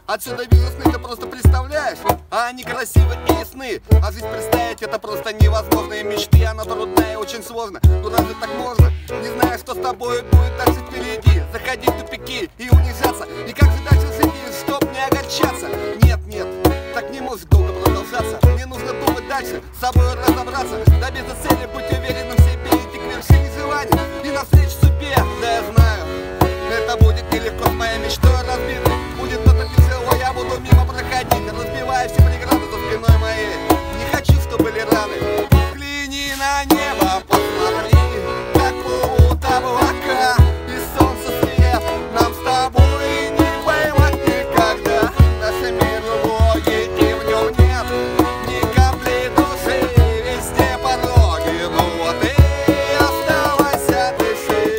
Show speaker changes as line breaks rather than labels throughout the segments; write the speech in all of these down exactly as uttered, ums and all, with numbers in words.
Отсюда вижу сны, ты просто представляешь, а они красивы и ясны. А жизнь представить это просто невозможные мечты. Она трудная и очень сложно, ну разве так можно? Не зная, что с тобой будет дальше впереди. Заходить в тупики и унижаться. И как же дальше жить, чтоб не огорчаться? Нет, нет, так не может долго продолжаться. Мне нужно думать дальше, с собой разобраться. Добиться цели, быть уверенным в себе, идти к вершине желаний и навстречу судьбе. Да я знаю, это будет нелегко с моей мечтой разбитой. Будет это тяжело, я буду мимо проходить, разбивая все преграды за спиной моей. Не хочу, чтобы были раны. Взгляни на небо, посмотри, как плывут облака и солнце свет. Нам с тобой не поймать никогда. Наш мир убогий, и в нем нет ни капли души. Везде пороги, ну вот и оставайся дыши.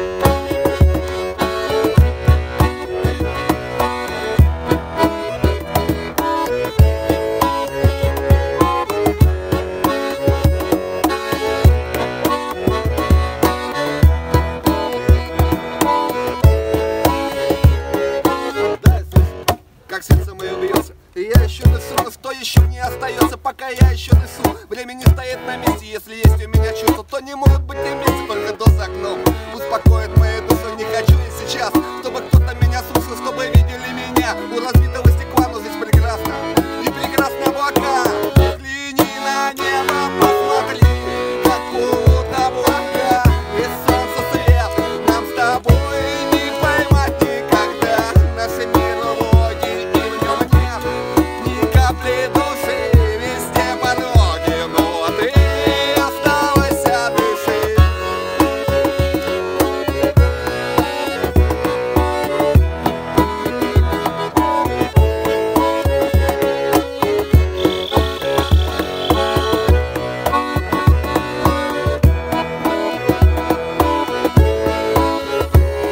Как сердце мое бьется, и я еще дышу. Но что еще мне остается, пока я еще дышу? Время не стоит на месте, если есть у меня чувство, то не может быть и месте, только до за окном успокоит мою душу. Не хочу я сейчас, чтобы кто-то меня слушал, чтобы видели меня у разбитого стекла, но здесь прекрасно и прекрасные облака. Взгляни на небо, посмотри, как плывут облака и солнце свет. Нам с тобой не поймать никогда. Наши мир убогий, и в нем нет ни капли души. Везде пороги, ну вот и оставайся дыши.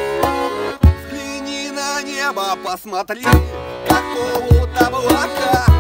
Взгляни на небо, посмотри, как плывут облака